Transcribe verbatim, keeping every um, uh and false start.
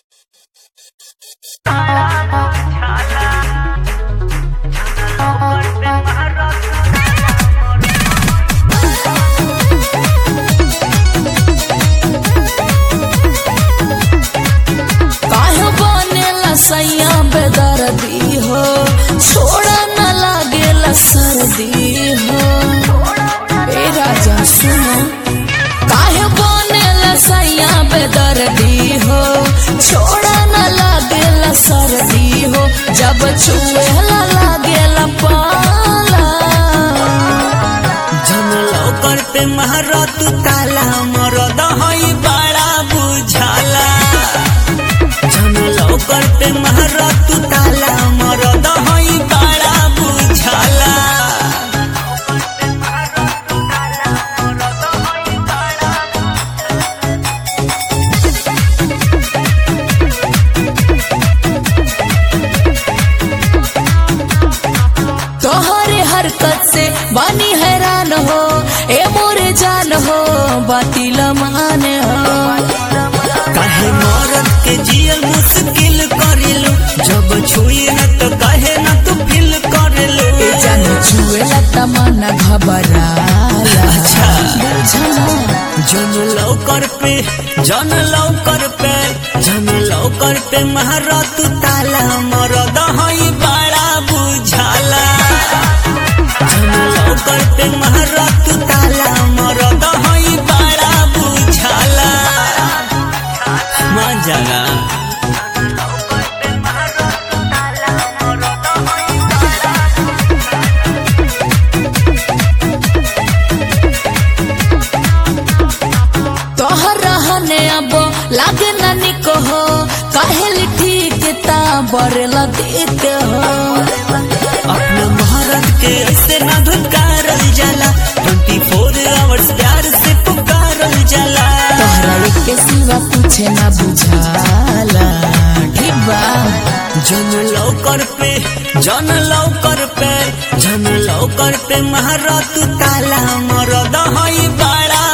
सैया बेदर्दी हो छोड़ा न लागेला सर्दी हो। ए राजा सुनो काहे बनेला सैया बेदर्दी हो छोड़ा न लागेला सर्दी हो। जब छुएला लागेला पाला झमलो करते महारत ताला मरद हई बड़ा बुझाला। झमलो करते महारत ताला मरद हई बड़ा बुझाला। तोहरे हरकत से बानी हैरान हो ए मोरे जान हो बातिल मान हो। काहे मरद के जियल मुश्किल करेलो जब छुई न तो काहे न तू फील करेलो। ए जान छुएला तमन्ना घबराला। अच्छा बुझना जन लो कर पे जन लो कर पे जन लो कर पे महारत ताला मरद हई बड़ा बुझाला। जन लो कर पे महारत ताला मरद हई बड़ा बुझाला। मान जाना तोहर रहने अब लागे ना निको हो काहेली ठीक ता बरला देख हो। अपना महारत के ऐसे ना धुकारल जाला ट्वेंटी फोर आवर्स प्यार से पुकारल जाला। तोहरा के सिवा कुछ ना बुझाला ढिबा। जन लो कर पे जन लो कर पे जन लो कर पे महारत ताला मरद हई बड़ा